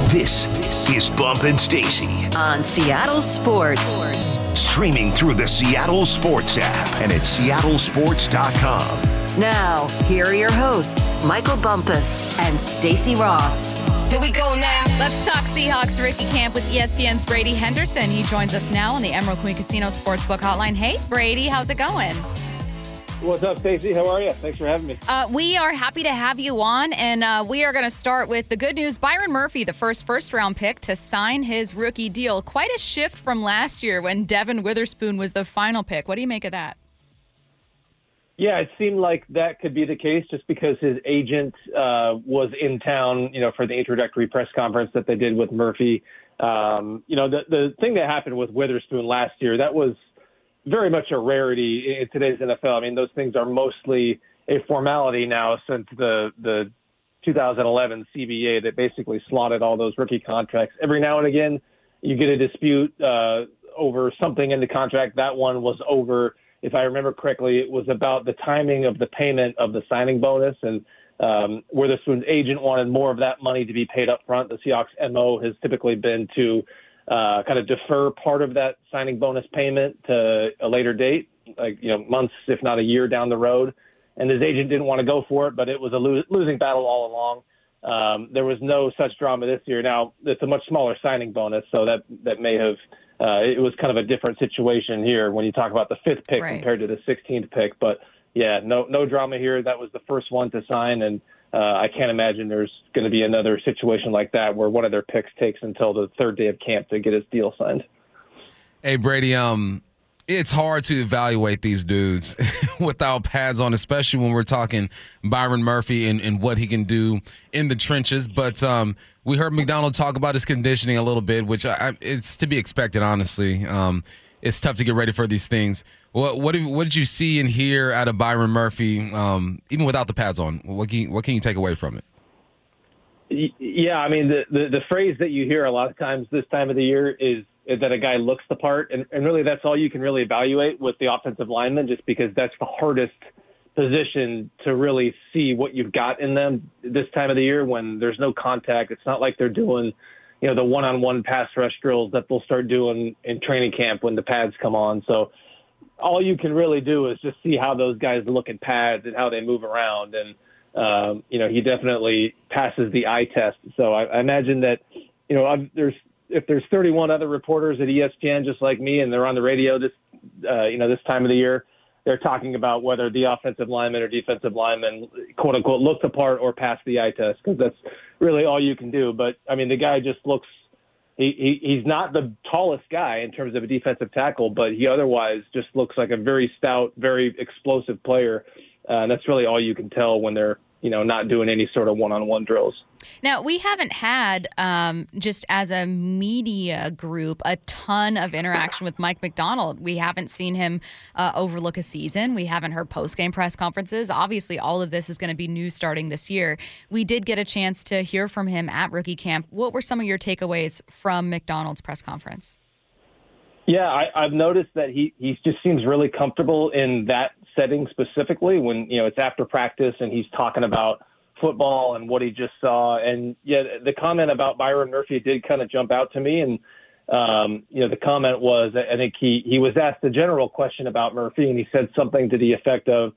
This is Bump and Stacy on Seattle Sports. Streaming through the Seattle Sports app and at seattlesports.com. Now, here are your hosts, Michael Bumpus and Stacy Ross. Here we go now. Let's talk Seahawks. Ricky Camp with ESPN's Brady Henderson. He joins us now on the Emerald Queen Casino Sportsbook Hotline. Hey, Brady, how's it going? What's up, Stacey? How are you? Thanks for having me. We are happy to have you on, and we are going to start with the good news. Byron Murphy, the first-round pick to sign his rookie deal. Quite a shift from last year when Devin Witherspoon was the final pick. What do you make of that? Yeah, it seemed like that could be the case just because his agent was in town, for the introductory press conference that they did with Murphy. The thing that happened with Witherspoon last year, that was very much a rarity in today's NFL. I mean, those things are mostly a formality now since the 2011 CBA that basically slotted all those rookie contracts. Every now and again, you get a dispute over something in the contract. That one was over, if I remember correctly, it was about the timing of the payment of the signing bonus, and Witherspoon's agent wanted more of that money to be paid up front. The Seahawks' MO has typically been to kind of defer part of that signing bonus payment to a later date, months, if not a year down the road. And his agent didn't want to go for it, but it was a losing battle all along. There was no such drama this year. Now, it's a much smaller signing bonus, so that may have it was kind of a different situation here when you talk about the fifth pick compared to the 16th pick. But, yeah, no drama here. That was the first one to sign, and I can't imagine there's going to be another situation like that where one of their picks takes until the third day of camp to get his deal signed. Hey, Brady, it's hard to evaluate these dudes without pads on, especially when we're talking Byron Murphy and what he can do in the trenches. But we heard McDonald talk about his conditioning a little bit, which it's to be expected, honestly. It's tough to get ready for these things. What did you see and hear out of Byron Murphy, even without the pads on? What can you take away from it? Yeah, I mean, the phrase that you hear a lot of times this time of the year is that a guy looks the part, and really that's all you can really evaluate with the offensive lineman, just because that's the hardest position to really see what you've got in them this time of the year when there's no contact. It's not like they're doing the one-on-one pass rush drills that they'll start doing in training camp when the pads come on. So all you can really do is just see how those guys look in pads and how they move around. And, he definitely passes the eye test. So I imagine that, if there's 31 other reporters at ESPN just like me and they're on the radio this time of the year, they're talking about whether the offensive lineman or defensive lineman, quote unquote, look the part or pass the eye test, because that's really all you can do. But I mean, the guy just looks, he's not the tallest guy in terms of a defensive tackle, but he otherwise just looks like a very stout, very explosive player. And that's really all you can tell when they're, not doing any sort of one-on-one drills. Now, we haven't had, just as a media group, a ton of interaction with Mike Macdonald. We haven't seen him overlook a season. We haven't heard post-game press conferences. Obviously, all of this is going to be new starting this year. We did get a chance to hear from him at rookie camp. What were some of your takeaways from Macdonald's press conference? Yeah, I've noticed that he just seems really comfortable in that setting specifically when, it's after practice and he's talking about football and what he just saw. And yeah, the comment about Byron Murphy did kind of jump out to me. And, the comment was, I think he was asked a general question about Murphy, and he said something to the effect of,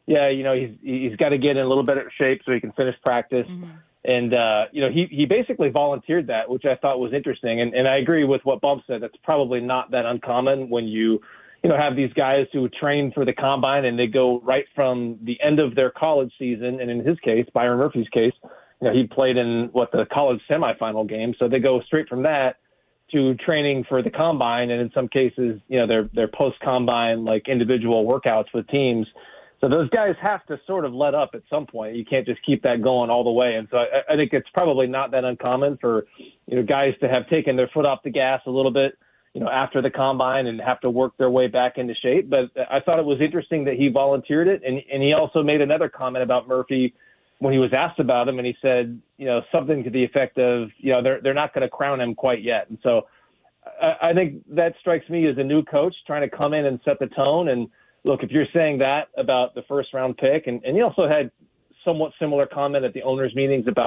he's got to get in a little bit of shape so he can finish practice. Mm-hmm. And, he basically volunteered that, which I thought was interesting. And I agree with what Bump said. That's probably not that uncommon when you have these guys who train for the combine and they go right from the end of their college season. And in his case, Byron Murphy's case, he played in the college semifinal game. So they go straight from that to training for the combine. And in some cases, they're post-combine, like individual workouts with teams. So those guys have to sort of let up at some point. You can't just keep that going all the way. And so I think it's probably not that uncommon for, guys to have taken their foot off the gas a little bit, after the combine and have to work their way back into shape. But I thought it was interesting that he volunteered it. And he also made another comment about Murphy when he was asked about him. And he said, something to the effect of, they're not going to crown him quite yet. And so I think that strikes me as a new coach trying to come in and set the tone. And look, if you're saying that about the first round pick, and he also had somewhat similar comment at the owners' meetings about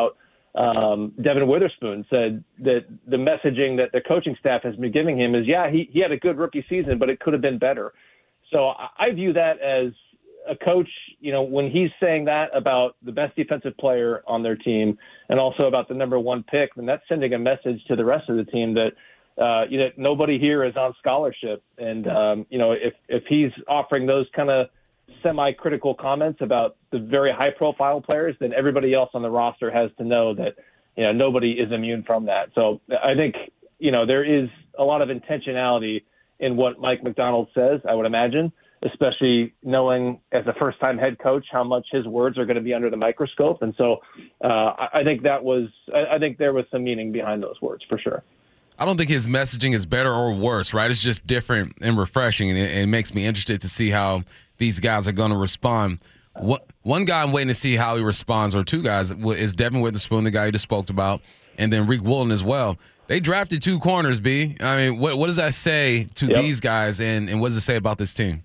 Devin Witherspoon said that the messaging that the coaching staff has been giving him is, he had a good rookie season, but it could have been better. So I view that as a coach, when he's saying that about the best defensive player on their team and also about the number one pick, then that's sending a message to the rest of the team that, nobody here is on scholarship. And, if he's offering those kind of semi-critical comments about the very high-profile players, then everybody else on the roster has to know that, nobody is immune from that. So I think, there is a lot of intentionality in what Mike Macdonald says, I would imagine, especially knowing as a first-time head coach how much his words are going to be under the microscope. And so I think there was some meaning behind those words for sure. I don't think his messaging is better or worse, right? It's just different and refreshing, and it makes me interested to see how these guys are going to respond. One guy I'm waiting to see how he responds, or two guys, is Devin Witherspoon, the guy you just spoke about, and then Rick Woolen as well. They drafted two corners, B. I mean, what does that say to these guys, and what does it say about this team?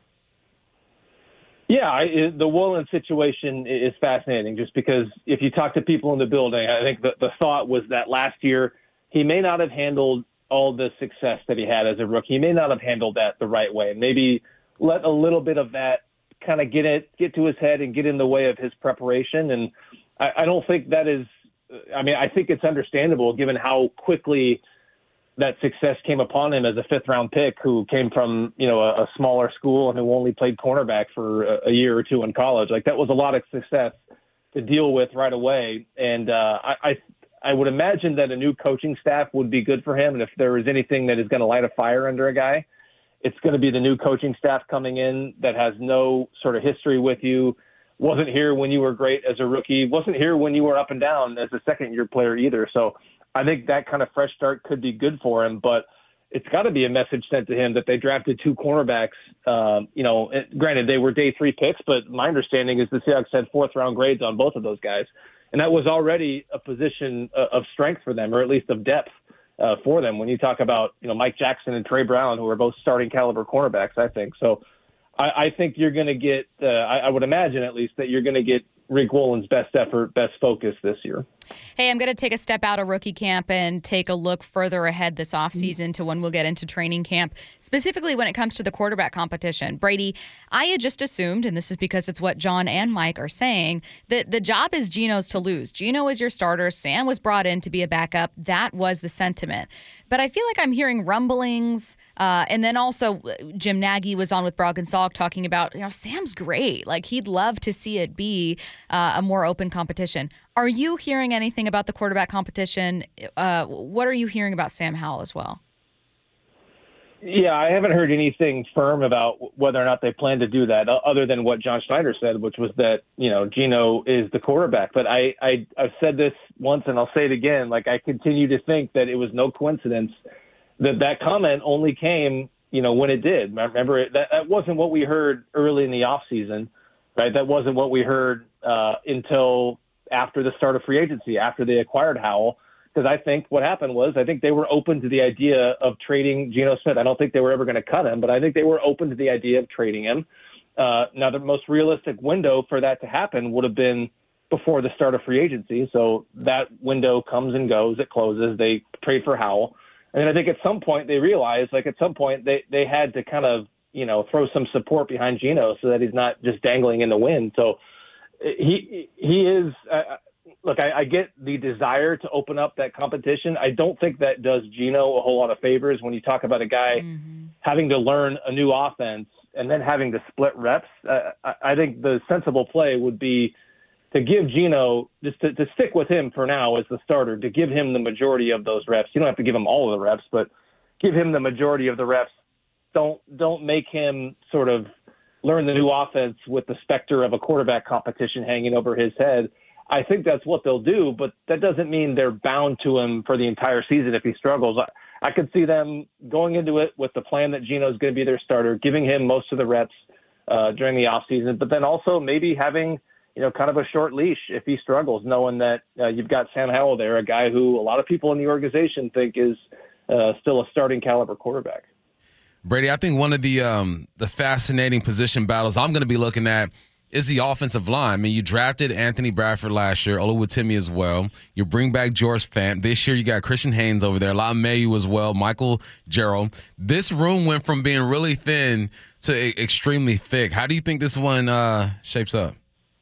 Yeah, the Woolen situation is fascinating just because if you talk to people in the building, I think the thought was that last year he may not have handled all the success that he had as a rookie. He may not have handled that the right way. Maybe let a little bit of that kind of get to his head and get in the way of his preparation. And I don't think that is – I think it's understandable given how quickly that success came upon him as a fifth-round pick who came from, a smaller school and who only played cornerback for a year or two in college. Like, that was a lot of success to deal with right away. And I would imagine that a new coaching staff would be good for him. And if there is anything that is going to light a fire under a guy, it's going to be the new coaching staff coming in that has no sort of history with you, wasn't here when you were great as a rookie, wasn't here when you were up and down as a second-year player either. So I think that kind of fresh start could be good for him, but it's got to be a message sent to him that they drafted two cornerbacks. Granted, they were day 3 picks, but my understanding is the Seahawks had 4th-round grades on both of those guys. And that was already a position of strength for them, or at least of depth for them. When you talk about, Mike Jackson and Trey Brown, who are both starting caliber cornerbacks, I think. So I think you're going to get, I would imagine at least, that you're going to get Rick Woolen's best effort, best focus this year. Hey, I'm going to take a step out of rookie camp and take a look further ahead this offseason to when we'll get into training camp, specifically when it comes to the quarterback competition. Brady, I had just assumed, and this is because it's what John and Mike are saying, that the job is Geno's to lose. Geno is your starter. Sam was brought in to be a backup. That was the sentiment. But I feel like I'm hearing rumblings, and then also Jim Nagy was on with Brogan Salk talking about, Sam's great. Like, he'd love to see it be a more open competition. Are you hearing anything about the quarterback competition? What are you hearing about Sam Howell as well? Yeah, I haven't heard anything firm about whether or not they plan to do that, other than what John Schneider said, which was that, Geno is the quarterback. But I've said this once and I'll say it again. Like, I continue to think that it was no coincidence that comment only came, when it did. Remember, that wasn't what we heard early in the offseason, right? That wasn't what we heard until after the start of free agency, after they acquired Howell. Because I think what happened was, I think they were open to the idea of trading Geno Smith. I don't think they were ever going to cut him, but I think they were open to the idea of trading him. Now, the most realistic window for that to happen would have been before the start of free agency. So that window comes and goes. It closes. They trade for Howell. And then I think at some point they realized, they had to kind of, throw some support behind Geno so that he's not just dangling in the wind. So he is look, I get the desire to open up that competition. I don't think that does Geno a whole lot of favors when you talk about a guy having to learn a new offense and then having to split reps. I think the sensible play would be to give Geno, just to stick with him for now as the starter, to give him the majority of those reps. You don't have to give him all of the reps, but give him the majority of the reps. Don't make him sort of learn the new offense with the specter of a quarterback competition hanging over his head. I think that's what they'll do, but that doesn't mean they're bound to him for the entire season if he struggles. I could see them going into it with the plan that Geno's going to be their starter, giving him most of the reps during the offseason, but then also maybe having, kind of a short leash if he struggles, knowing that you've got Sam Howell there, a guy who a lot of people in the organization think is still a starting caliber quarterback. Brady, I think one of the fascinating position battles I'm going to be looking at is the offensive line. I mean, you drafted Anthony Bradford last year, Oluwatimi as well. You bring back George Fant. This year you got Christian Haynes over there, Mayu as well, Michael Gerald. This room went from being really thin to extremely thick. How do you think this one shapes up?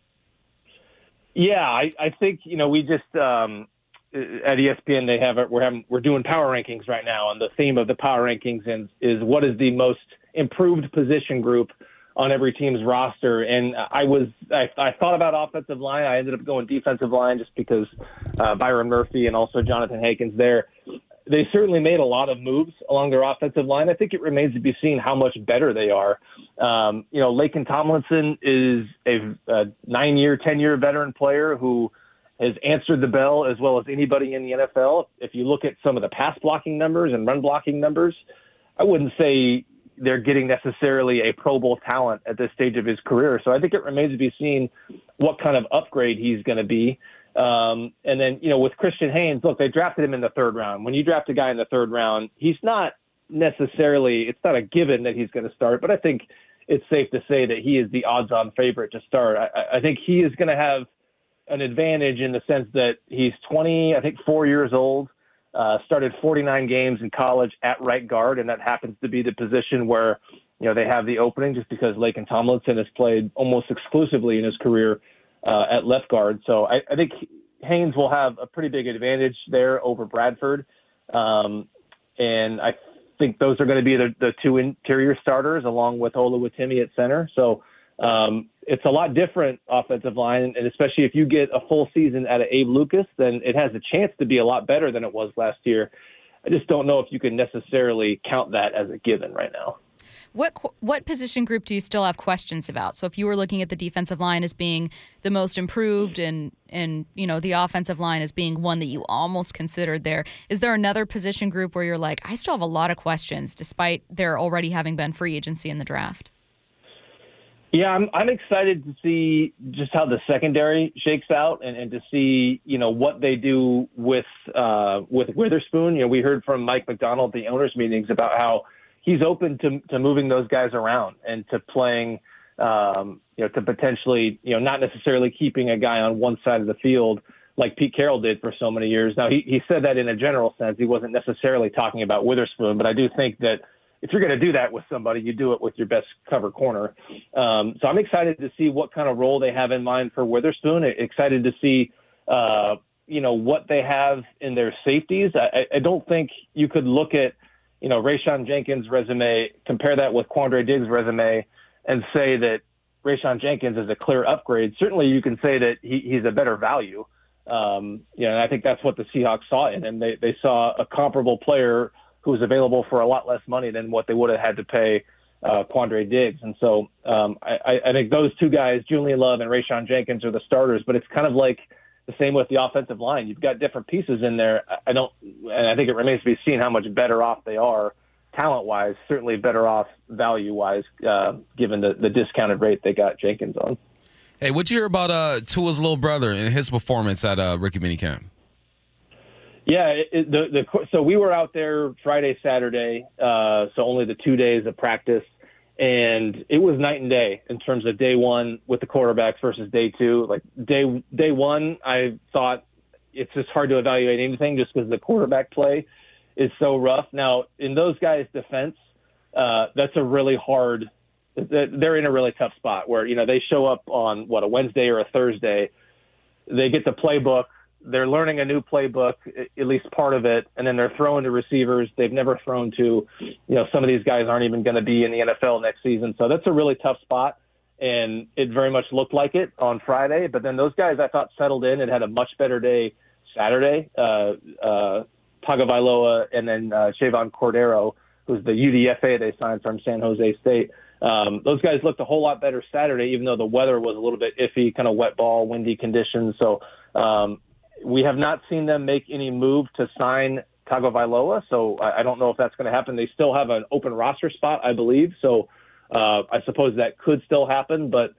Yeah, I think, we just at ESPN we're doing power rankings right now, and the theme of the power rankings is what is the most improved position group on every team's roster. And I thought about offensive line. I ended up going defensive line just because Byron Murphy and also Jonathan Hankins there. They certainly made a lot of moves along their offensive line. I think it remains to be seen how much better they are. Laken Tomlinson is a 9-year, 10-year veteran player who has answered the bell as well as anybody in the NFL. If you look at some of the pass blocking numbers and run blocking numbers, I wouldn't say they're getting necessarily a Pro Bowl talent at this stage of his career. So I think it remains to be seen what kind of upgrade he's going to be. And then, with Christian Haynes, look, they drafted him in the 3rd round. When you draft a guy in the 3rd round, he's not necessarily, it's not a given that he's going to start, but I think it's safe to say that he is the odds-on favorite to start. I think he is going to have an advantage in the sense that he's 4 years old. Started 49 games in college at right guard, and that happens to be the position where, they have the opening just because Laken Tomlinson has played almost exclusively in his career at left guard. So I think Haynes will have a pretty big advantage there over Bradford. And I think those are going to be the two interior starters along with Oluwatimi at center. So it's a lot different offensive line, and especially if you get a full season out of Abe Lucas, then it has a chance to be a lot better than it was last year. I just don't know if you can necessarily count that as a given right now. What position group do you still have questions about? So if you were looking at the defensive line as being the most improved and the offensive line as being one that you almost considered there, is there another position group where you're like, I still have a lot of questions despite there already having been free agency in the draft? Yeah, I'm excited to see just how the secondary shakes out and to see, what they do with Witherspoon. We heard from Mike Macdonald at the owners' meetings about how he's open to moving those guys around and to playing, to potentially, not necessarily keeping a guy on one side of the field like Pete Carroll did for so many years. Now, he said that in a general sense. He wasn't necessarily talking about Witherspoon, but I do think that if you're going to do that with somebody, you do it with your best cover corner. So I'm excited to see what kind of role they have in mind for Witherspoon. Excited to see, what they have in their safeties. I don't think you could look at, Rayshawn Jenkins' resume, compare that with Quandre Diggs' resume, and say that Rayshawn Jenkins is a clear upgrade. Certainly you can say that he's a better value. And I think that's what the Seahawks saw in him. They saw a comparable player who was available for a lot less money than what they would have had to pay Quandre Diggs. And so I think those two guys, Julian Love and Rayshawn Jenkins, are the starters, but it's kind of like the same with the offensive line. You've got different pieces in there. And I think it remains to be seen how much better off they are talent-wise, certainly better off value-wise, given the discounted rate they got Jenkins on. Hey, what'd you hear about Tua's little brother and his performance at Ricky Minicamp? Yeah, so we were out there Friday, Saturday, so only the 2 days of practice, and it was night and day in terms of day one with the quarterbacks versus day two. Like day one, I thought it's just hard to evaluate anything just because the quarterback play is so rough. Now, in those guys' defense, that's a really hard – they're in a really tough spot where, they show up on, a Wednesday or a Thursday. They get the playbook. They're learning a new playbook, at least part of it, and then they're throwing to receivers they've never thrown to. Some of these guys aren't even going to be in the NFL next season. So that's a really tough spot, and it very much looked like it on Friday. But then those guys, I thought, settled in and had a much better day Saturday. Tagovailoa and then Shavon Cordero, who's the UDFA they signed from San Jose State. Those guys looked a whole lot better Saturday, even though the weather was a little bit iffy, kind of wet ball, windy conditions. So we have not seen them make any move to sign Tagovailoa, so I don't know if that's going to happen. They still have an open roster spot, I believe, so I suppose that could still happen. But,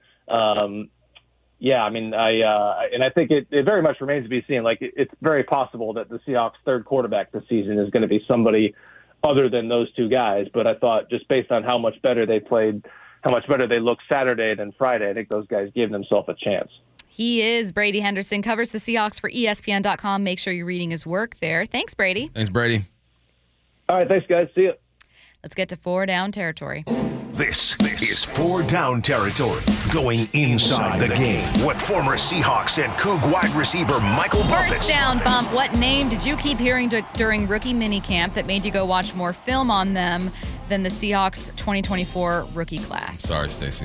yeah, I mean, I think it very much remains to be seen. Like, it's very possible that the Seahawks' third quarterback this season is going to be somebody other than those two guys. But I thought just based on how much better they played how much better they look Saturday than Friday. I think those guys gave themselves a chance. He is Brady Henderson, covers the Seahawks for ESPN.com. Make sure you're reading his work there. Thanks, Brady. Thanks, Brady. All right, thanks, guys. See you. Let's get to 4 down territory. This is 4 down territory, going inside the game with former Seahawks and Coug wide receiver Michael Bumpus. First down, Bump. What name did you keep hearing during rookie minicamp that made you go watch more film on them than the Seahawks 2024 rookie class? Sorry, Stacey.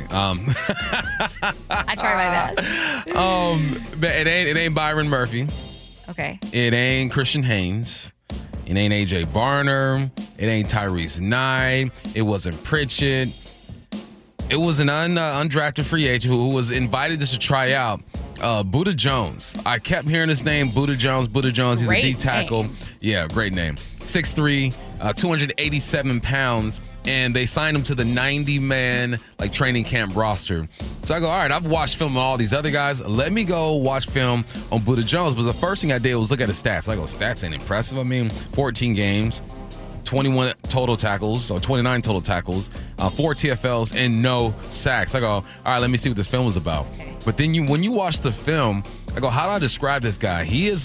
I try my best. But it ain't Byron Murphy. Okay. It ain't Christian Haynes. It ain't A.J. Barner. It ain't Tyrese Knight. It wasn't Pritchett. It was an undrafted free agent who was invited just to try out. Buddha Jones. I kept hearing his name, Buddha Jones. Buddha Jones. He's Great a D tackle. name. Yeah, great name. 6'3", 287 pounds, and they signed him to the 90-man training camp roster. So I go, all right, I've watched film on all these other guys. Let me go watch film on Buddha Jones. But the first thing I did was look at his stats. I go, stats ain't impressive. I mean, 14 games, 21 total tackles, or 29 total tackles, 4 TFLs, and no sacks. I go, all right, let me see what this film was about. Okay. But then when you watch the film, I go, how do I describe this guy? He's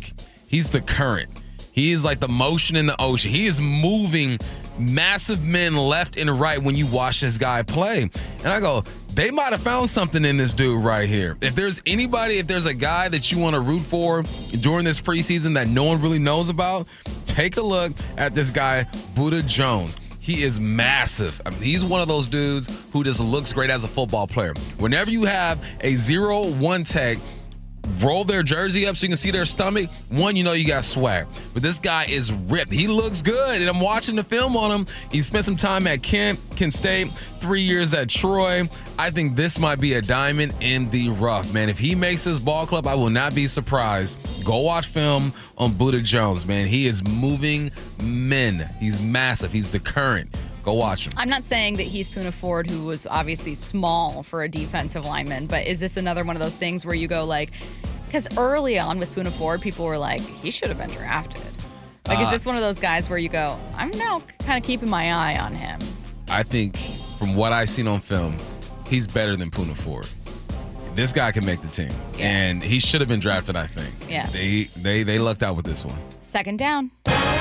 the current. He is like the motion in the ocean. He is moving massive men left and right when you watch this guy play. And I go, they might have found something in this dude right here. If there's a guy that you want to root for during this preseason that no one really knows about, take a look at this guy, Buddha Jones. He is massive. I mean, he's one of those dudes who just looks great as a football player. Whenever you have a 0-1 tech, roll their jersey up so you can see their stomach, one, you know you got swag. But this guy is ripped. He looks good, and I'm watching the film on him. He spent some time at Kent State, 3 years at Troy. I think this might be a diamond in the rough, man. If he makes this ball club, I will not be surprised. Go watch film on Buddha Jones, man. He is moving men. He's massive. He's the current. Go watch him. I'm not saying that he's Poona Ford, who was obviously small for a defensive lineman, but is this another one of those things where you go because early on with Poona Ford, people were like, he should have been drafted. Is this one of those guys where you go, I'm now kind of keeping my eye on him? I think from what I've seen on film, he's better than Poona Ford. This guy can make the team, and he should have been drafted, I think. Yeah. They lucked out with this one. Second down.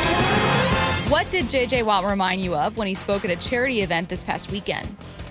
What did J.J. Watt remind you of when he spoke at a charity event this past weekend?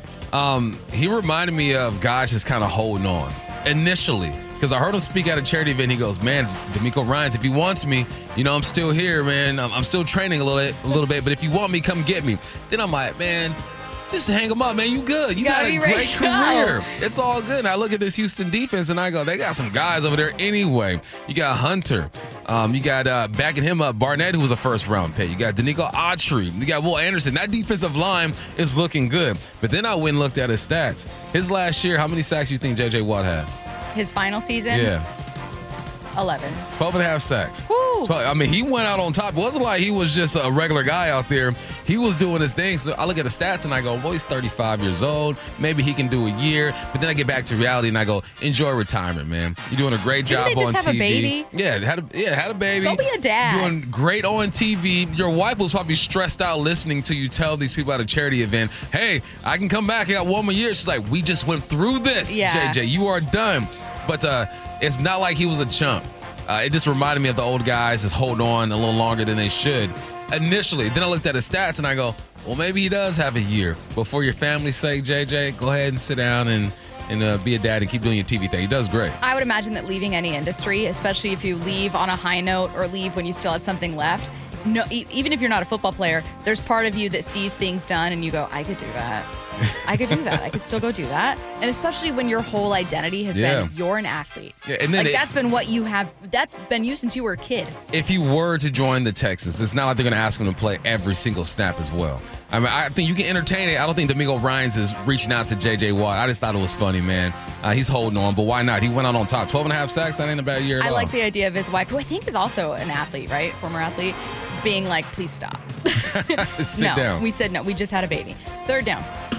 He reminded me of guys just kind of holding on initially, because I heard him speak at a charity event. He goes, man, DeMeco Ryans, if he wants me, I'm still here, man. I'm still training a little bit, but if you want me, come get me. Then I'm like, man, just hang him up, man. You good. You got a great career. It's all good. And I look at this Houston defense, and I go, they got some guys over there anyway. You got Hunter. You got backing him up, Barnett, who was a first-round pick. You got Danico Autry. You got Will Anderson. That defensive line is looking good. But then I went and looked at his stats. His last year, how many sacks do you think J.J. Watt had? His final season? Yeah. 11. 12 and a half sacks. Woo. So, he went out on top. It wasn't like he was just a regular guy out there. He was doing his thing. So I look at the stats and I go, boy, he's 35 years old. Maybe he can do a year. But then I get back to reality and I go, enjoy retirement, man. You're doing a great job on TV. Didn't they just have a baby? Yeah, had a baby. Go be a dad. Doing great on TV. Your wife was probably stressed out listening to you tell these people at a charity event, hey, I can come back. I got one more year. She's like, we just went through this, JJ. You are done. But it's not like he was a chump. It just reminded me of the old guys that's holding on a little longer than they should initially. Then I looked at his stats and I go, well, maybe he does have a year. But for your family's sake, JJ, go ahead and sit down and be a dad and keep doing your TV thing. He does great. I would imagine that leaving any industry, especially if you leave on a high note or leave when you still had something left, no, even if you're not a football player, there's part of you that sees things done and you go, I could do that. I could do that. I could still go do that. And especially when your whole identity has been you're an athlete. Yeah, and then that's been what you have. That's been you since you were a kid. If you were to join the Texans, it's not like they're going to ask him to play every single snap as well. I think you can entertain it. I don't think DeMeco Ryans is reaching out to J.J. Watt. I just thought it was funny, man. He's holding on, but why not? He went out on top. 12 and a half sacks, that ain't a bad year at all. I like the idea of his wife, who I think is also an athlete, right? Former athlete, being like, please stop. Sit down. We said no. We just had a baby. Third down.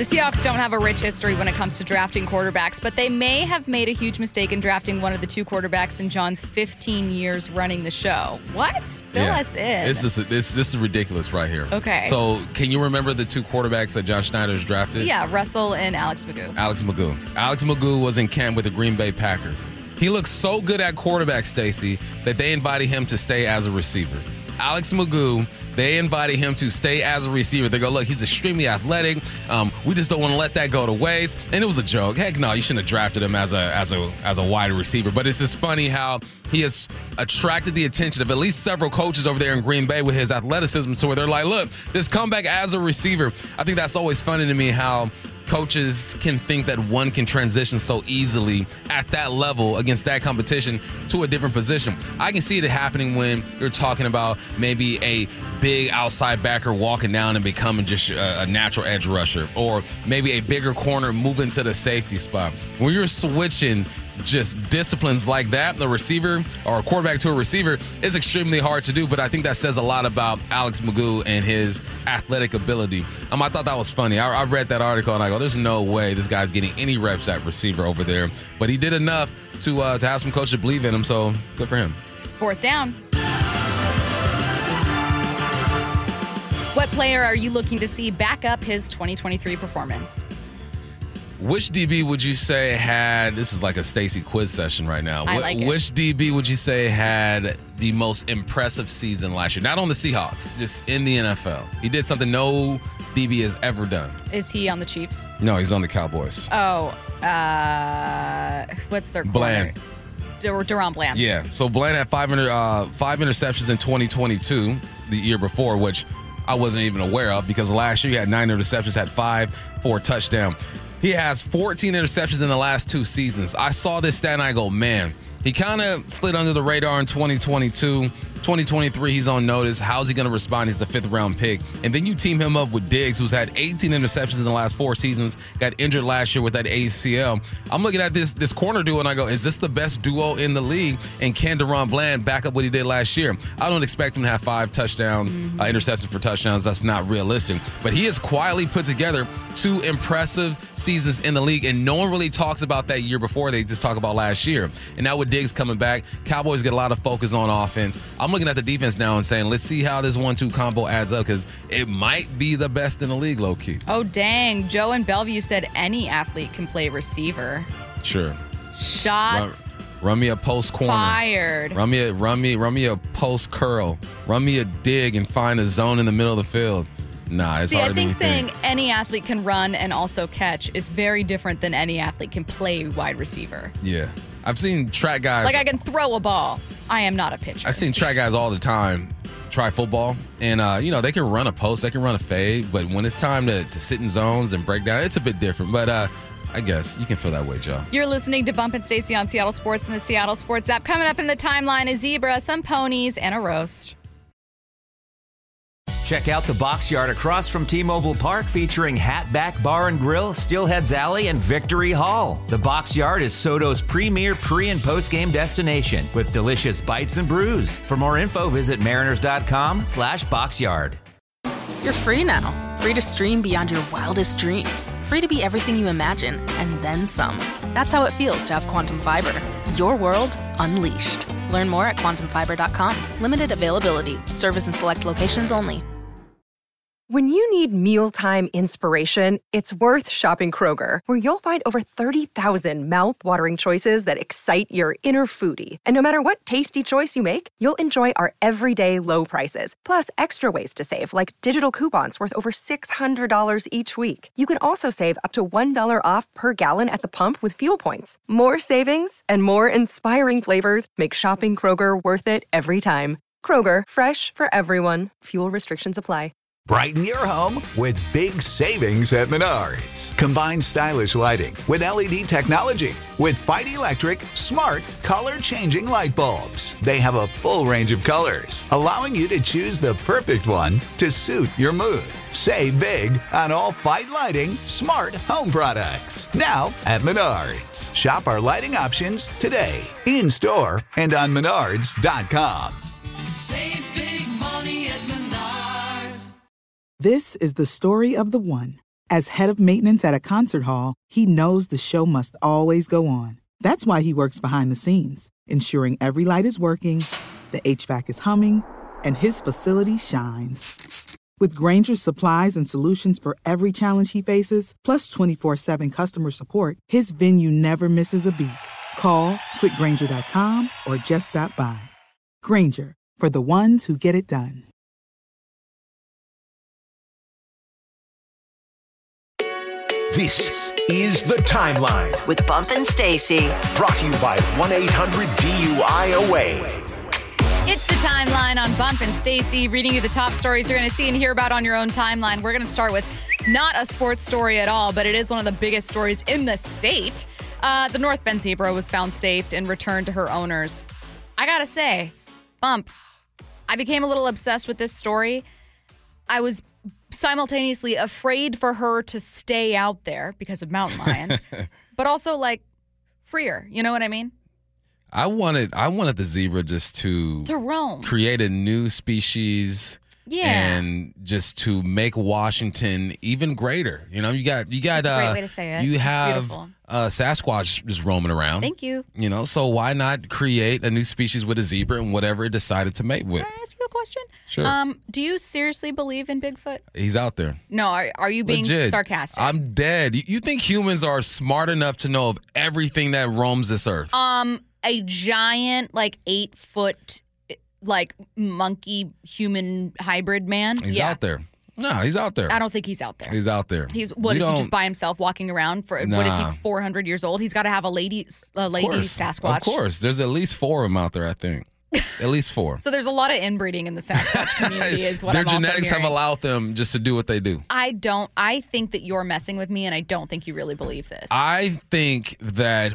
The Seahawks don't have a rich history when it comes to drafting quarterbacks, but they may have made a huge mistake in drafting one of the two quarterbacks in John's 15 years running the show. What? Fill us in. This is ridiculous right here. Okay. So can you remember the two quarterbacks that John Schneider's drafted? Yeah, Russell and Alex Magoo. Alex Magoo was in camp with the Green Bay Packers. He looked so good at quarterback, Stacey, that they invited him to stay as a receiver. Alex Magoo, they invited him to stay as a receiver. They go, look, he's extremely athletic. We just don't want to let that go to waste. And it was a joke. Heck no, you shouldn't have drafted him as a wide receiver. But it's just funny how he has attracted the attention of at least several coaches over there in Green Bay with his athleticism to where they're like, look, just come back as a receiver. I think that's always funny to me how coaches can think that one can transition so easily at that level against that competition to a different position. I can see it happening when you're talking about maybe a big outside backer walking down and becoming just a natural edge rusher, or maybe a bigger corner moving to the safety spot. When you're switching just disciplines like that, the receiver or a quarterback to a receiver, is extremely hard to do. But I think that says a lot about Alex Magoo and his athletic ability. I thought that was funny. I read that article and I go, there's no way this guy's getting any reps at receiver over there. But he did enough to have some coaches believe in him, so good for him. Fourth down. What player are you looking to see back up his 2023 performance? Which DB would you say had, this is like a Stacey quiz session right now. I like it. Which DB would you say had the most impressive season last year? Not on the Seahawks, just in the NFL. He did something no DB has ever done. Is he on the Chiefs? No, he's on the Cowboys. Oh, what's their corner? Bland. Deron Bland. Yeah, so Bland had five interceptions in 2022, the year before, which I wasn't even aware of because last year he had 9 interceptions, had 5 for a touchdown. He has 14 interceptions in the last 2 seasons. I saw this stat and I go, man, he kind of slid under the radar in 2022. 2023, he's on notice. How's he going to respond? He's a 5th-round pick. And then you team him up with Diggs, who's had 18 interceptions in the last 4 seasons, got injured last year with that ACL. I'm looking at this corner duo, and I go, is this the best duo in the league? And can Deron Bland back up what he did last year? I don't expect him to have 5 touchdowns, interceptions for touchdowns. That's not realistic. But he has quietly put together 2 impressive seasons in the league, and no one really talks about that year before. They just talk about last year. And now with Diggs coming back, Cowboys get a lot of focus on offense. I'm looking at the defense now and saying, let's see how this 1-2 combo adds up, because it might be the best in the league, low-key. Oh, dang. Joe in Bellevue said any athlete can play receiver. Sure. Shots Run me a post corner. fired. Run me a post curl. Run me a dig and find a zone in the middle of the field. Nah, it's harder than you think. I think saying any athlete can run and also catch is very different than any athlete can play wide receiver. Yeah. I've seen track guys. Like I can throw a ball. I am not a pitcher. I've seen track guys all the time try football, and they can run a post, they can run a fade, but when it's time to sit in zones and break down, it's a bit different. But I guess you can feel that way, Joe. You're listening to Bump and Stacey on Seattle Sports and the Seattle Sports app. Coming up in the timeline, a zebra, some ponies, and a roast. Check out the Box Yard across from T-Mobile Park, featuring Hatback Bar and Grill, Steelheads Alley, and Victory Hall. The Box Yard is Soto's premier pre- and post-game destination with delicious bites and brews. For more info, visit mariners.com/boxyard. You're free now. Free to stream beyond your wildest dreams. Free to be everything you imagine and then some. That's how it feels to have Quantum Fiber. Your world unleashed. Learn more at quantumfiber.com. Limited availability. Service in select locations only. When you need mealtime inspiration, it's worth shopping Kroger, where you'll find over 30,000 mouth-watering choices that excite your inner foodie. And no matter what tasty choice you make, you'll enjoy our everyday low prices, plus extra ways to save, like digital coupons worth over $600 each week. You can also save up to $1 off per gallon at the pump with fuel points. More savings and more inspiring flavors make shopping Kroger worth it every time. Kroger, fresh for everyone. Fuel restrictions apply. Brighten your home with big savings at Menards. Combine stylish lighting with LED technology with Fight Electric smart color-changing light bulbs. They have a full range of colors, allowing you to choose the perfect one to suit your mood. Save big on all Fight Lighting smart home products. Now at Menards. Shop our lighting options today, in-store and on Menards.com. Save big money at Menards. This is the story of the one. As head of maintenance at a concert hall, he knows the show must always go on. That's why he works behind the scenes, ensuring every light is working, the HVAC is humming, and his facility shines. With Grainger's supplies and solutions for every challenge he faces, plus 24/7 customer support, his venue never misses a beat. Call quickgrainger.com or just stop by. Grainger, for the ones who get it done. This is The Timeline with Bump and Stacy. Brought to you by 1-800-DUI-AWAY. It's The Timeline on Bump and Stacy, reading you the top stories you're going to see and hear about on your own timeline. We're going to start with not a sports story at all, but it is one of the biggest stories in the state. The North Bend zebra was found safe and returned to her owners. I got to say, Bump, I became a little obsessed with this story. I was simultaneously afraid for her to stay out there because of mountain lions, but also like freer. You know what I mean? I wanted the zebra just to roam, create a new species, and just to make Washington even greater. You know, you got. That's a great way to say it. You have beautiful. Sasquatch just roaming around. Thank you. You know, so why not create a new species with a zebra and whatever it decided to mate with? Can I ask you a question? Sure. Do you seriously believe in Bigfoot? He's out there. No, are you being Legit. sarcastic? I'm dead. You think humans are smart enough to know of everything that roams this earth? A giant, like 8-foot, like monkey human hybrid man. He's out there. No, he's out there. I don't think he's out there. He's out there. Is he just by himself walking around for? What is he? 400 years old. He's got to have a lady Sasquatch. Of course, there's at least 4 of them out there. I think. At least 4. So there's a lot of inbreeding in the Sasquatch community is what I'm also hearing. Their genetics have allowed them just to do what they do. I think that you're messing with me, and I don't think you really believe this. I think that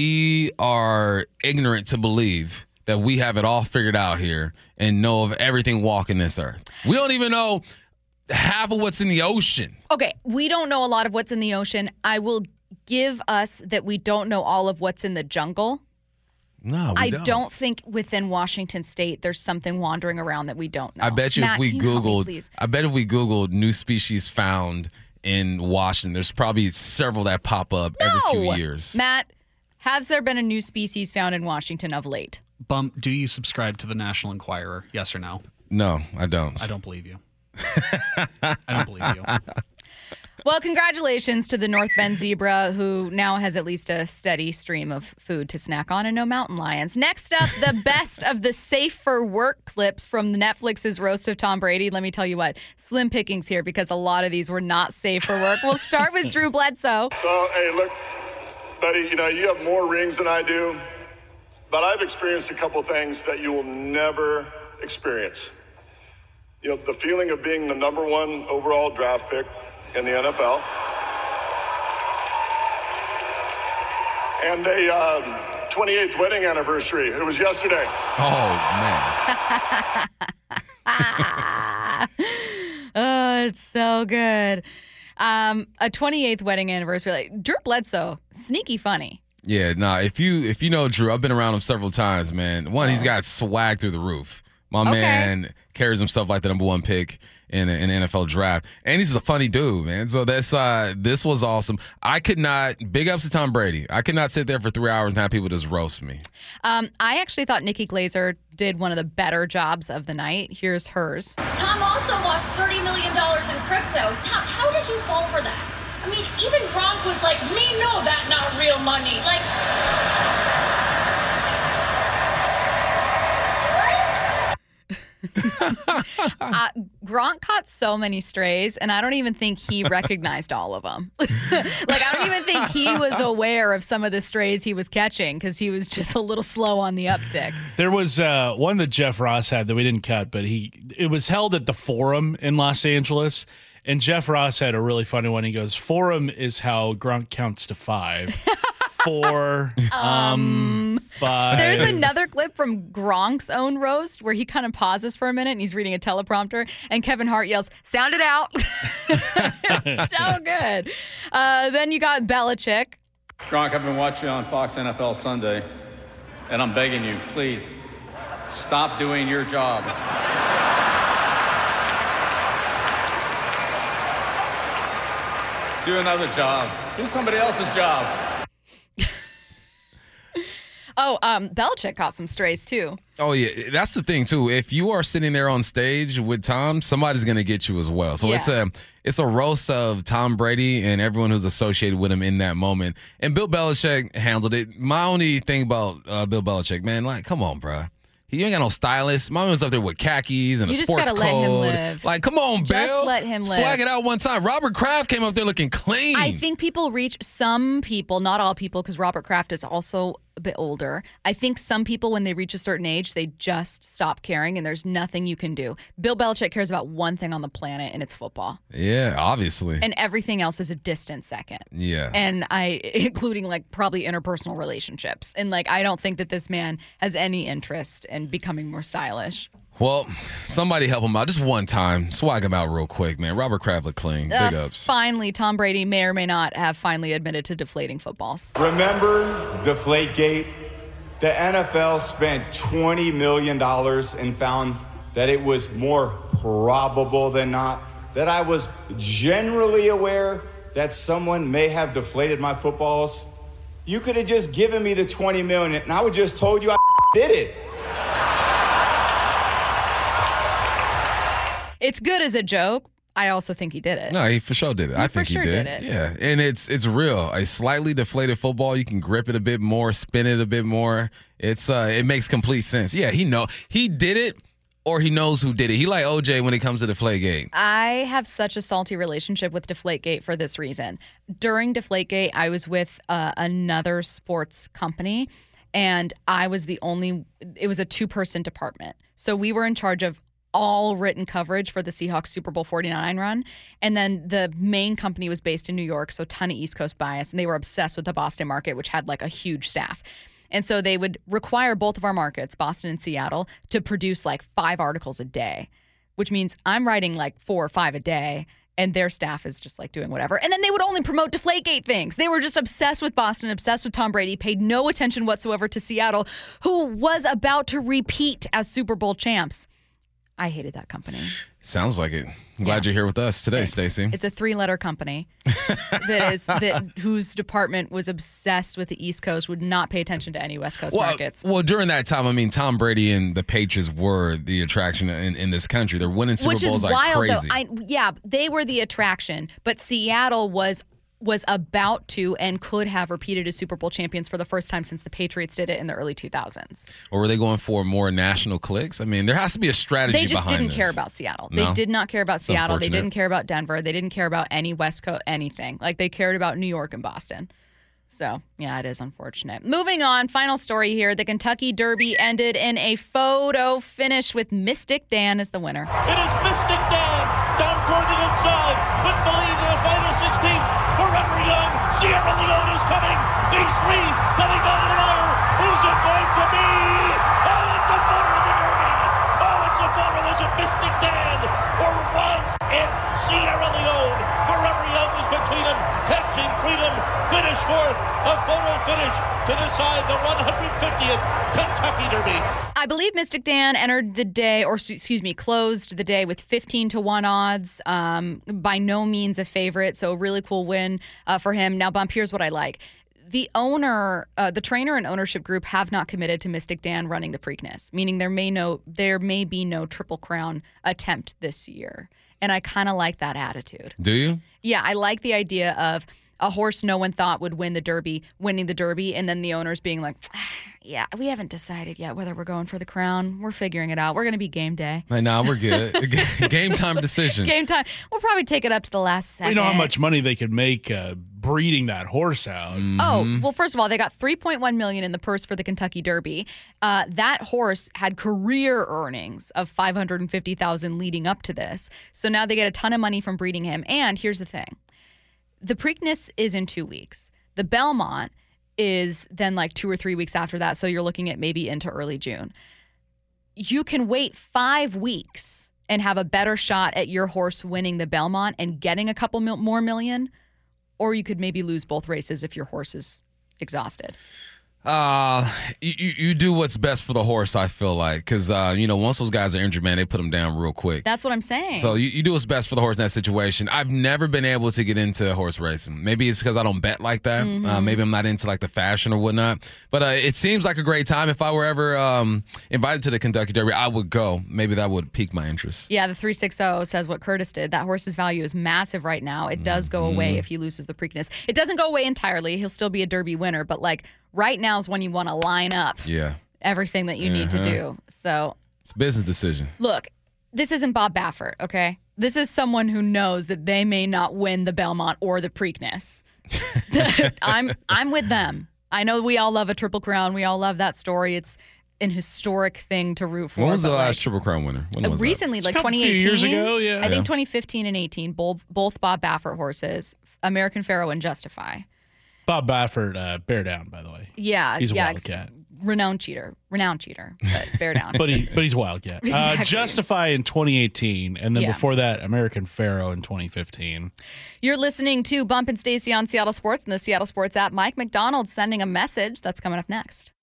we are ignorant to believe that we have it all figured out here and know of everything walking this earth. We don't even know half of what's in the ocean. Okay, we don't know a lot of what's in the ocean. I will give us that we don't know all of what's in the jungle. No, I don't think within Washington State there's something wandering around that we don't know. I bet you Matt, if we Googled, Googled new species found in Washington, there's probably several that pop up every few years. Matt, has there been a new species found in Washington of late? Bump, do you subscribe to the National Enquirer? Yes or no? No, I don't. I don't believe you. I don't believe you. Well, congratulations to the North Bend zebra, who now has at least a steady stream of food to snack on and no mountain lions. Next up, the best of the safe for work clips from Netflix's Roast of Tom Brady. Let me tell you what, slim pickings here because a lot of these were not safe for work. We'll start with Drew Bledsoe. So, hey, look, buddy, you have more rings than I do, but I've experienced a couple things that you will never experience. The feeling of being the number 1 overall draft pick in the NFL. And a 28th wedding anniversary. It was yesterday. Oh, man. Oh, it's so good. A 28th wedding anniversary. Like, Drew Bledsoe, sneaky funny. Yeah, if you know Drew, I've been around him several times, man. One, he's got swag through the roof. My man carries himself like the number 1 pick in an NFL draft. And he's a funny dude, man. So this was awesome. Big ups to Tom Brady. I could not sit there for 3 hours and have people just roast me. I actually thought Nikki Glaser did one of the better jobs of the night. Here's hers. Tom also lost $30 million in crypto. Tom, how did you fall for that? I mean, even Gronk was like, me know that not real money. Like... Gronk caught so many strays, and I don't even think he recognized all of them. I don't even think he was aware of some of the strays he was catching because he was just a little slow on the uptick. There was one that Jeff Ross had that we didn't cut, but it was held at the Forum in Los Angeles, and Jeff Ross had a really funny one. He goes, "Forum is how Gronk counts to 5." 4, 5. There's another clip from Gronk's own roast where he kind of pauses for a minute and he's reading a teleprompter and Kevin Hart yells, "Sound it out." It's so good. Then you got Belichick. Gronk, I've been watching you on Fox NFL Sunday, and I'm begging you, please, stop doing your job. Do another job. Do somebody else's job. Belichick caught some strays too. Oh, yeah. That's the thing, too. If you are sitting there on stage with Tom, somebody's going to get you as well. So it's a roast of Tom Brady and everyone who's associated with him in that moment. And Bill Belichick handled it. My only thing about Bill Belichick, man, like, come on, bro. He ain't got no stylist. My man's up there with khakis and a sports coat. Let him live. Like, come on, Bill. Just let him live. Swag it out one time. Robert Kraft came up there looking clean. I think some people, not all people, because Robert Kraft is also a bit older. I think some people, when they reach a certain age, they just stop caring and there's nothing you can do. Bill Belichick cares about one thing on the planet, and it's football. Yeah, obviously. And everything else is a distant second. Yeah. And including like probably interpersonal relationships. And like, I don't think that this man has any interest in becoming more stylish. Well, somebody help him out just one time. Swag him out real quick, man. Robert Kraft looked clean. Big ups. Finally, Tom Brady may or may not have finally admitted to deflating footballs. Remember Deflategate? The NFL spent $20 million and found that it was more probable than not that I was generally aware that someone may have deflated my footballs. You could have just given me the $20 million and I would just told you I did it. It's good as a joke. I also think he did it. No, he for sure did it. I think he did it. Yeah, and it's real. A slightly deflated football, you can grip it a bit more, spin it a bit more. It makes complete sense. Yeah, he did it, or he knows who did it. He like OJ when it comes to Deflategate. I have such a salty relationship with Deflategate for this reason. During Deflategate, I was with another sports company, and I was it was a 2-person department. So we were in charge of all written coverage for the Seahawks Super Bowl 49 run. And then the main company was based in New York, so a ton of East Coast bias. And they were obsessed with the Boston market, which had like a huge staff. And so they would require both of our markets, Boston and Seattle, to produce like 5 articles a day, which means I'm writing like 4 or 5 a day. And their staff is just like doing whatever. And then they would only promote Deflategate things. They were just obsessed with Boston, obsessed with Tom Brady, paid no attention whatsoever to Seattle, who was about to repeat as Super Bowl champs. I hated that company. Sounds like it. I'm glad you're here with us today, Stacey. It's a 3-letter company whose department was obsessed with the East Coast, would not pay attention to any West Coast markets. Well, during that time, I mean, Tom Brady and the Patriots were the attraction in this country. They're winning Super Bowls like wild, crazy. Though. They were the attraction, but Seattle was about to and could have repeated as Super Bowl champions for the first time since the Patriots did it in the early 2000s. Or were they going for more national clicks? I mean, there has to be a strategy behind this. They just didn't care about Seattle. No? They did not care about Seattle. They didn't care about Denver. They didn't care about any West Coast, anything. Like, they cared about New York and Boston. So, yeah, it is unfortunate. Moving on, final story here. The Kentucky Derby ended in a photo finish with Mystic Dan as the winner. It is Mystic Dan down toward the inside with the lead in the final 16. Forever Young, Sierra Leone is coming. These 3 coming down the wire. Who's it going to be? Oh, it's a photo of the Derby. Oh, it's a photo. Is it Mystic Dan or was it Sierra Leone? Forever Young is between them, catching freedom. Finish 4th, a photo finish to decide the 150th Kentucky Derby. I believe Mystic Dan entered the day, closed the day with 15-1 odds. By no means a favorite, so a really cool win for him. Now, Bump, here's what I like. The trainer and ownership group have not committed to Mystic Dan running the Preakness, meaning there may be no Triple Crown attempt this year. And I kind of like that attitude. Do you? Yeah, I like the idea of a horse no one thought would win the Derby, winning the Derby, and then the owners being like, yeah, we haven't decided yet whether we're going for the crown. We're figuring it out. We're going to be game day. No, we're good. Game time decision. Game time. We'll probably take it up to the last second. We know how much money they could make breeding that horse out. Mm-hmm. Oh, well, first of all, they got $3.1 million in the purse for the Kentucky Derby. That horse had career earnings of $550,000 leading up to this. So now they get a ton of money from breeding him. And here's the thing. The Preakness is in 2 weeks. The Belmont is then like 2 or 3 weeks after that. So you're looking at maybe into early June. You can wait 5 weeks and have a better shot at your horse winning the Belmont and getting a couple more million. Or you could maybe lose both races if your horse is exhausted. You do what's best for the horse, I feel like, because once those guys are injured, man, they put them down real quick. That's what I'm saying. So you do what's best for the horse in that situation. I've never been able to get into horse racing. Maybe it's because I don't bet like that. Maybe I'm not into like the fashion or whatnot. But it seems like a great time. If I were ever invited to the Kentucky Derby, I would go. Maybe that would pique my interest. Yeah, the 360 says what Curtis did. That horse's value is massive right now. It does go away if he loses the Preakness. It doesn't go away entirely. He'll still be a Derby winner, but like right now is when you want to line up everything that you need to do. So it's a business decision. Look, this isn't Bob Baffert, okay? This is someone who knows that they may not win the Belmont or the Preakness. I'm with them. I know we all love a Triple Crown. We all love that story. It's an historic thing to root for. When was the last Triple Crown winner? When was recently, that? like 2018. Few years ago, yeah. I think 2015 and 18, both Bob Baffert horses, American Pharoah and Justify. Bob Baffert, bear down, by the way. Yeah, he's a wildcat. Renowned cheater, but bear down. but he's wildcat. Exactly. Justify in 2018, and then before that, American Pharoah in 2015. You're listening to Bump and Stacy on Seattle Sports and the Seattle Sports app. Mike McDonald sending a message. That's coming up next.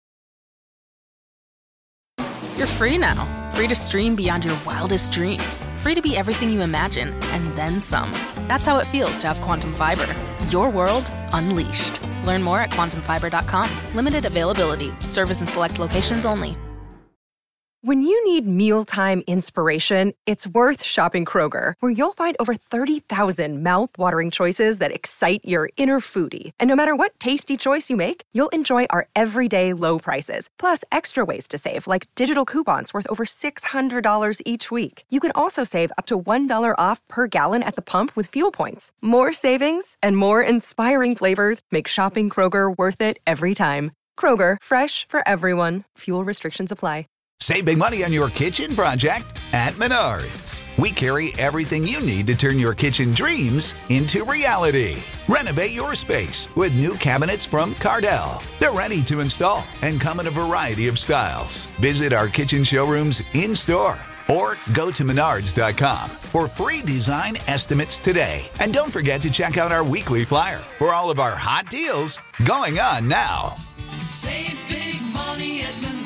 You're free now. Free to stream beyond your wildest dreams. Free to be everything you imagine, and then some. That's how it feels to have Quantum Fiber. Your world unleashed. Learn more at quantumfiber.com. Limited availability. Service in select locations only. When you need mealtime inspiration, it's worth shopping Kroger, where you'll find over 30,000 mouth-watering choices that excite your inner foodie. And no matter what tasty choice you make, you'll enjoy our everyday low prices, plus extra ways to save, like digital coupons worth over $600 each week. You can also save up to $1 off per gallon at the pump with fuel points. More savings and more inspiring flavors make shopping Kroger worth it every time. Kroger, fresh for everyone. Fuel restrictions apply. Save big money on your kitchen project at Menards. We carry everything you need to turn your kitchen dreams into reality. Renovate your space with new cabinets from Cardell. They're ready to install and come in a variety of styles. Visit our kitchen showrooms in-store or go to menards.com for free design estimates today. And don't forget to check out our weekly flyer for all of our hot deals going on now. Save big money at Menards.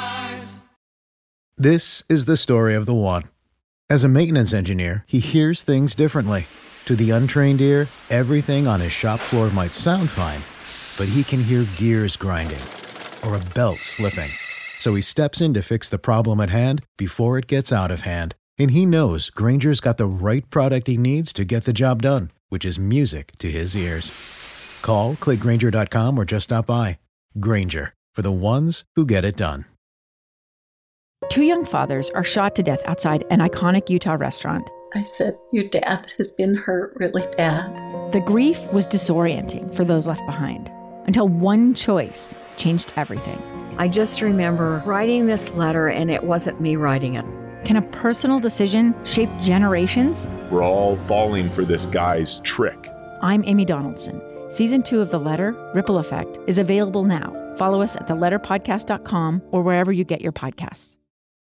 This is the story of the one. As a maintenance engineer, he hears things differently. To the untrained ear, everything on his shop floor might sound fine, but he can hear gears grinding or a belt slipping. So he steps in to fix the problem at hand before it gets out of hand. And he knows Grainger's got the right product he needs to get the job done, which is music to his ears. Call, click Grainger.com, or just stop by. Grainger, for the ones who get it done. Two young fathers are shot to death outside an iconic Utah restaurant. I said, your dad has been hurt really bad. The grief was disorienting for those left behind, until one choice changed everything. I just remember writing this letter, and it wasn't me writing it. Can a personal decision shape generations? We're all falling for this guy's trick. I'm Amy Donaldson. Season 2 of The Letter, Ripple Effect, is available now. Follow us at theletterpodcast.com or wherever you get your podcasts.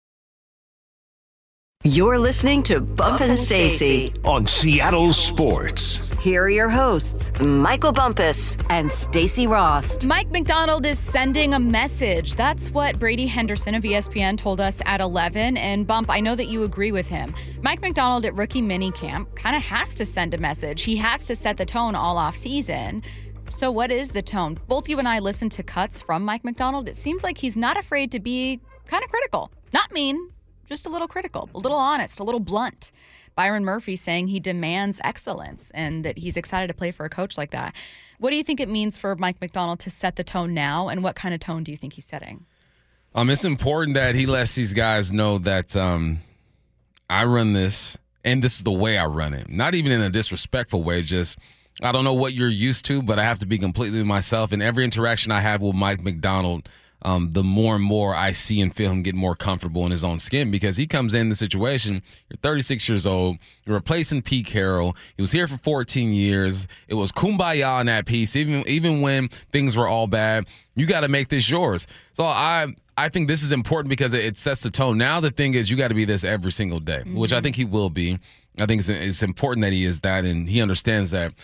You're listening to Bump and Stacy on Seattle Sports. Here are your hosts, Michael Bumpus and Stacy Ross. Mike McDonald is sending a message. That's what Brady Henderson of ESPN told us at 11. And Bump, I know that you agree with him. Mike McDonald at rookie minicamp kind of has to send a message. He has to set the tone all off season. So what is the tone? Both you and I listened to cuts from Mike McDonald. It seems like he's not afraid to be kind of critical. Not mean, just a little critical, a little honest, a little blunt. Byron Murphy saying he demands excellence and that he's excited to play for a coach like that. What do you think it means for Mike McDonald to set the tone now, and what kind of tone do you think he's setting? It's important that he lets these guys know that I run this, and this is the way I run it. Not even in a disrespectful way, just I don't know what you're used to, but I have to be completely myself. And every interaction I have with Mike McDonald, the more and more I see and feel him get more comfortable in his own skin, because he comes in the situation, you're 36 years old, you're replacing Pete Carroll. He was here for 14 years. It was kumbaya in that piece. Even when things were all bad, you got to make this yours. So I think this is important because it sets the tone. Now the thing is, you got to be this every single day, which I think he will be. I think it's important that he is that, and he understands that.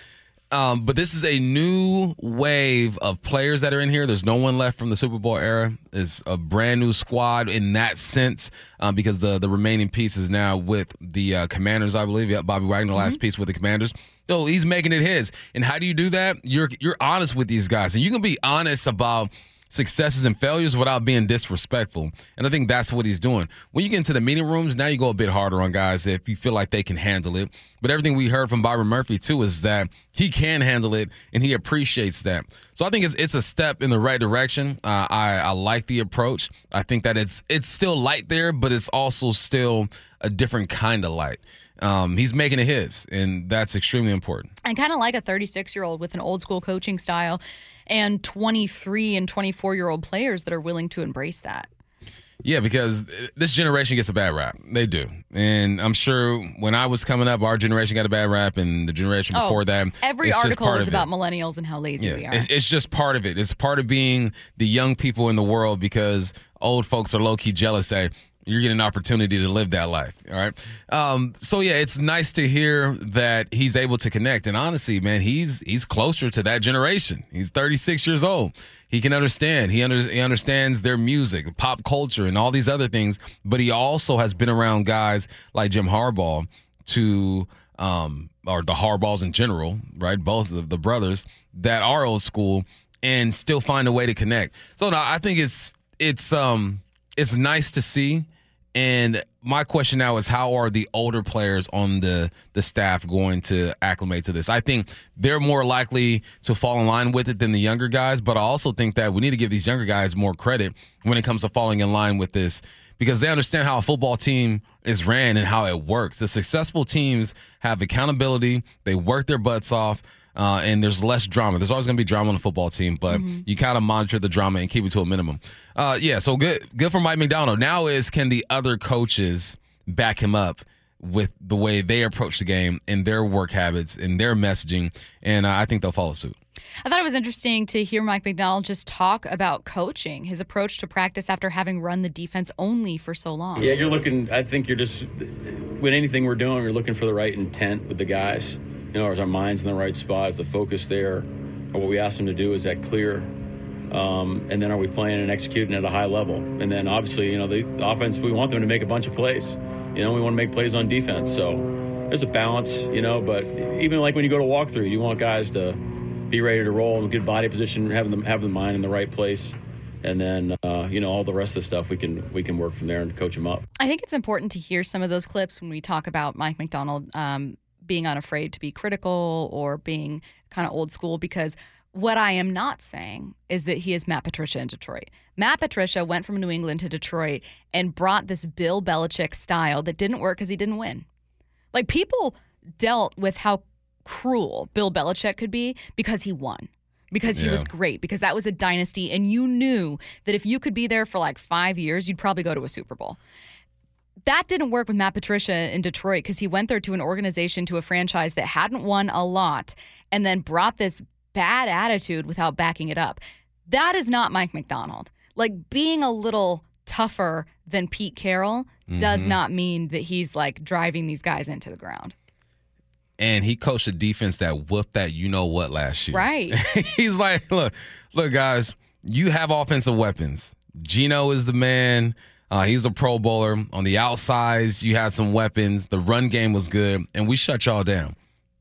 But this is a new wave of players that are in here. There's no one left from the Super Bowl era. It's a brand new squad in that sense because the remaining piece is now with the Commanders, I believe. Yeah, Bobby Wagner, last piece with the Commanders. So he's making it his. And how do you do that? You're honest with these guys. And you can be honest about successes and failures without being disrespectful. And I think that's what he's doing. When you get into the meeting rooms, now you go a bit harder on guys if you feel like they can handle it. But everything we heard from Byron Murphy, too, is that he can handle it, and he appreciates that. So I think it's a step in the right direction. I like the approach. I think that it's still light there, but it's also still a different kind of light. He's making it his, and that's extremely important. I kind of like a 36-year-old with an old-school coaching style and 23 and 24-year-old players that are willing to embrace that. Yeah, because this generation gets a bad rap. They do. And I'm sure when I was coming up, our generation got a bad rap, and the generation before that. Every article is about millennials and how lazy we are. It's just part of it. It's part of being the young people in the world because old folks are low-key jealous that you're getting an opportunity to live that life. All right. So yeah, it's nice to hear that he's able to connect. And honestly, man, he's closer to that generation. He's 36 years old. He can understand. He understands their music, pop culture, and all these other things. But he also has been around guys like Jim Harbaugh or the Harbaughs in general, right? Both of the brothers that are old school and still find a way to connect. So no, I think it's nice to see. And my question now is, how are the older players on the staff going to acclimate to this? I think they're more likely to fall in line with it than the younger guys, but I also think that we need to give these younger guys more credit when it comes to falling in line with this because they understand how a football team is ran and how it works. The successful teams have accountability. They work their butts off. And there's less drama. There's always going to be drama on the football team, but you kind of monitor the drama and keep it to a minimum. So good for Mike Macdonald. Now can the other coaches back him up with the way they approach the game and their work habits and their messaging, and I think they'll follow suit. I thought it was interesting to hear Mike Macdonald just talk about coaching, his approach to practice after having run the defense only for so long. Yeah, I think you're just, with anything we're doing, we're looking for the right intent with the guys. Is our minds in the right spot? Is the focus there? Or what we ask them to do, is that clear? And then are we playing and executing at a high level? And then obviously, the offense, we want them to make a bunch of plays. We want to make plays on defense. So there's a balance, but even like when you go to walkthrough, you want guys to be ready to roll in good body position, have the mind in the right place. And then, all the rest of the stuff we can work from there and coach them up. I think it's important to hear some of those clips when we talk about Mike Macdonald being unafraid to be critical or being kind of old school, because what I am not saying is that he is Matt Patricia in Detroit. Matt Patricia went from New England to Detroit and brought this Bill Belichick style that didn't work because he didn't win. Like, people dealt with how cruel Bill Belichick could be because he won, because he was great, because that was a dynasty, and you knew that if you could be there for like 5 years, you'd probably go to a Super Bowl. That didn't work with Matt Patricia in Detroit because he went there to an organization, to a franchise that hadn't won a lot, and then brought this bad attitude without backing it up. That is not Mike Macdonald. Like, being a little tougher than Pete Carroll does not mean that he's like driving these guys into the ground. And he coached a defense that whooped that you-know-what last year. Right. He's like, look, guys, you have offensive weapons. Geno is the man. He's a Pro Bowler. On the outsides, you had some weapons. The run game was good, and we shut y'all down.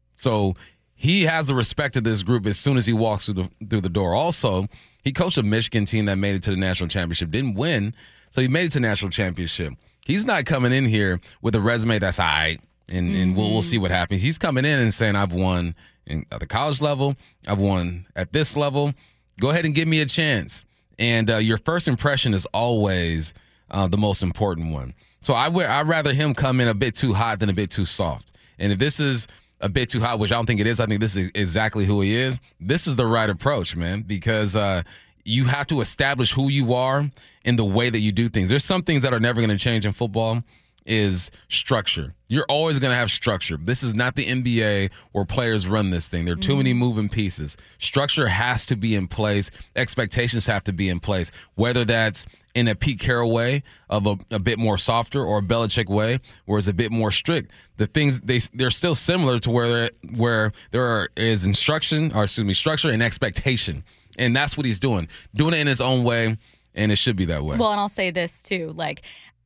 So he has the respect of this group as soon as he walks through the door. Also, he coached a Michigan team that made it to the national championship. Didn't win, so he made it to the national championship. He's not coming in here with a resume that's all right, and we'll see what happens. He's coming in and saying, I've won at the college level. I've won at this level. Go ahead and give me a chance. And your first impression is always the most important one. So I'd rather him come in a bit too hot than a bit too soft. And if this is a bit too hot, which I don't think it is, I think this is exactly who he is. This is the right approach, man, because you have to establish who you are in the way that you do things. There's some things that are never going to change in football. is structure. You're always going to have structure. This is not the NBA where players run this thing. There are too many moving pieces. Structure has to be in place. Expectations have to be in place, whether that's in a Pete Carroll way of a bit more softer or a Belichick way where it's a bit more strict. The things, they're still similar to where there is structure and expectation. And that's what he's doing it in his own way, and it should be that way. Well, and I'll say this too, like,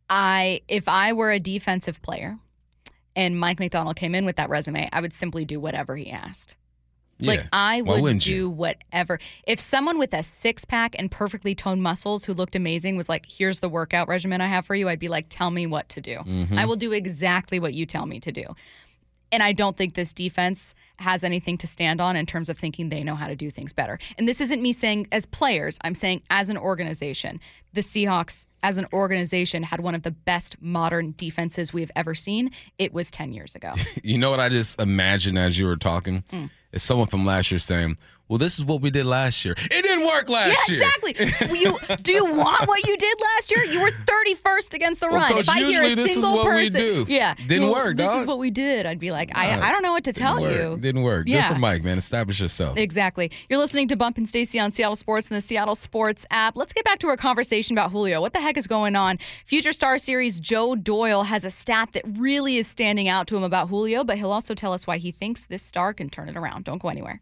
if I were a defensive player and Mike Macdonald came in with that resume, I would simply do whatever he asked. Yeah. Like, I would do you? whatever. If someone with a six-pack and perfectly toned muscles who looked amazing was like, here's the workout regimen I have for you, I'd be like, tell me what to do. Mm-hmm. I will do exactly what you tell me to do. And I don't think this defense has anything to stand on in terms of thinking they know how to do things better. And this isn't me saying as players. I'm saying as an organization. The Seahawks, as an organization, had one of the best modern defenses we've ever seen. It was 10 years ago. You know what I just imagined as you were talking? It's someone from last year saying, well, this is what we did last year. It didn't work last year. Yeah, exactly. Do you want what you did last year? You were 31st against the run. Coach, if I hear a this single is what person, we do. Yeah, didn't work, this dog. is what we did. I'd be like, I don't know what to tell you. Didn't work. Yeah. Good for Mike, man. Establish yourself. Exactly. You're listening to Bump and Stacey on Seattle Sports and the Seattle Sports app. Let's get back to our conversation about Julio. What the heck is going on? Future Star Series Joe Doyle has a stat that really is standing out to him about Julio, but he'll also tell us why he thinks this star can turn it around. Don't go anywhere.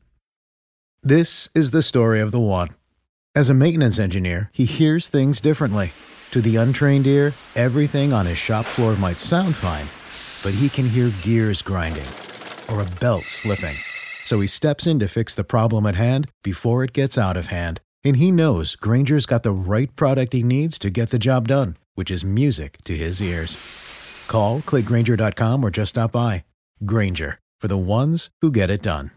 This is the story of the one. As a maintenance engineer, he hears things differently. To the untrained ear, everything on his shop floor might sound fine, but he can hear gears grinding or a belt slipping. So he steps in to fix the problem at hand before it gets out of hand. And he knows Grainger's got the right product he needs to get the job done, which is music to his ears. Call, click Grainger.com, or just stop by. Grainger, for the ones who get it done.